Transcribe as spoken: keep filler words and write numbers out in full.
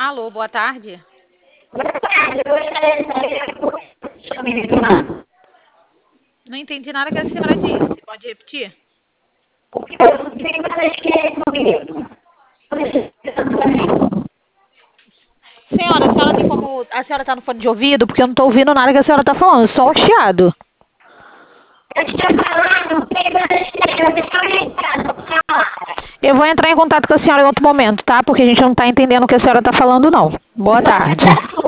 Alô, boa tarde. Boa tarde, eu gostaria de saber o menino. Não entendi nada que a senhora disse. Pode repetir? O que eu tenho mais que é comigo. Senhora, a senhora tem como. A senhora tá no fone de ouvido? Porque eu não tô ouvindo nada que a senhora tá falando, só o chiado. Eu estou falando, tem mais que eu estou ligado. Eu vou entrar em contato com a senhora em outro momento, tá? Porque a gente não tá entendendo o que a senhora tá falando, não. Boa tarde.